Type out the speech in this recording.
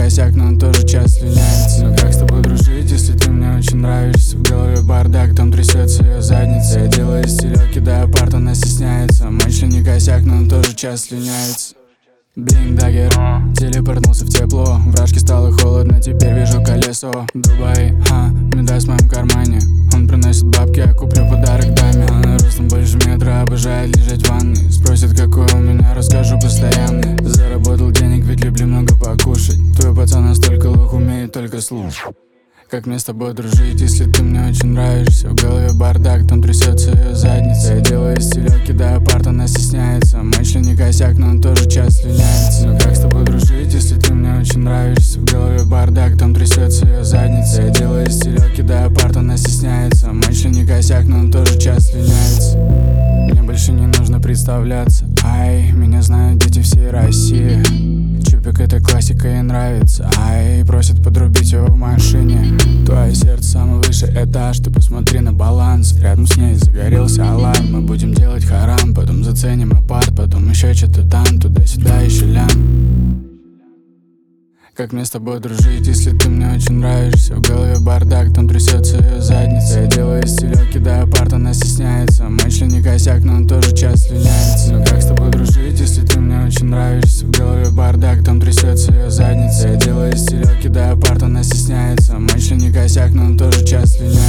косяк, но он тоже часто слюняется. Ну как с тобой дружить, если ты мне очень нравишься? В голове бардак, там трясется ее задница. Я делаю стилек, кидаю парт, она стесняется. Мой член не косяк, но он тоже часто слюняется. Блин, дагер, телепортнулся в тепло. В рашке стало холодно, теперь вижу колесо. Дубай, медас в моем кармане. Он приносит бабки, я куплю подарок даме. Она ростом больше метра, обожает лежать в ванной. Спросит, какой у меня, расскажу постоянно. Заработал денег, ведь люблю много покушать. Твой пацан настолько лох, умеет только слушать. Как мне с тобой дружить, если ты мне очень нравишься? В голове бардак, там трясется ее задница. Я делаю стилек, кидаю парт, она стесняется. Мой член не косяк, но он тоже часто слюняется. Ну как с тобой дружить, если ты мне очень нравишься? В голове бардак, там трясется ее задница. Я делаю стилек, кидаю парт, она стесняется. Мой член не косяк, но он тоже часто слюняется. Мне больше не нужно представляться. Ай, меня знают дети всей России. Чупик — это классика, ей нравится. Ай, просит подрубить его в машине. Твое сердце самый высший этаж. Ты посмотри на баланс. Рядом с ней загорелся аларм. Мы будем делать харам, потом заценим апарт. Потом еще что-то там, туда-сюда еще лям. Как мне с тобой дружить, если ты мне очень нравишься? В голове бардак, там трясется ее задница. Я делаю стилек, кидаю парт, она стесняется. Мой член не косяк, но он тоже часто слюняется. Ну как с тобой дружить, если ты мне очень нравишься? В голове бардак, там трясется ее задница. Я делаю стилек, кидаю парт, она стесняется. Мой член не косяк, но он тоже часто слюняется.